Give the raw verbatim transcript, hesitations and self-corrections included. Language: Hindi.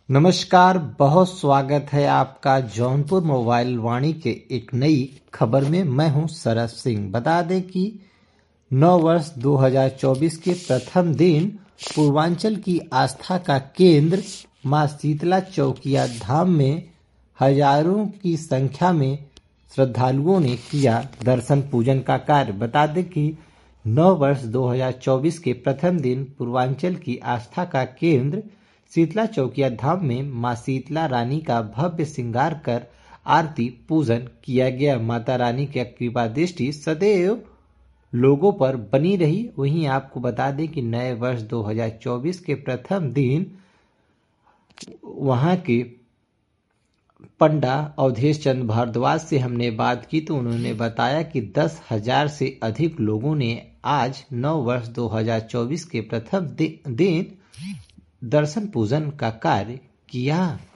नमस्कार, बहुत स्वागत है आपका जौनपुर मोबाइल वाणी के एक नई खबर में। मैं हूं सरस सिंह। बता दें कि नौ वर्ष दो हज़ार चौबीस के प्रथम दिन पूर्वांचल की आस्था का केंद्र मां शीतला चौकिया धाम में हजारों की संख्या में श्रद्धालुओं ने किया दर्शन पूजन का कार्य। बता दें कि नौ वर्ष दो हज़ार चौबीस के प्रथम दिन पूर्वांचल की आस्था का केंद्र शीतला चौकिया धाम में मां शीतला रानी का भव्य श्रृंगार कर आरती पूजन किया गया। माता रानी की कृपा दृष्टि सदैव लोगों पर बनी रही। वहीं आपको बता दें कि नए वर्ष दो हज़ार चौबीस के प्रथम दिन वहां के पंडा अवधेश चंद्र भारद्वाज से हमने बात की तो उन्होंने बताया कि दस हजार से अधिक लोगों ने आज नौ वर्ष दो हज़ार चौबीस के प्रथम दिन दर्शन पूजन का कार्य किया।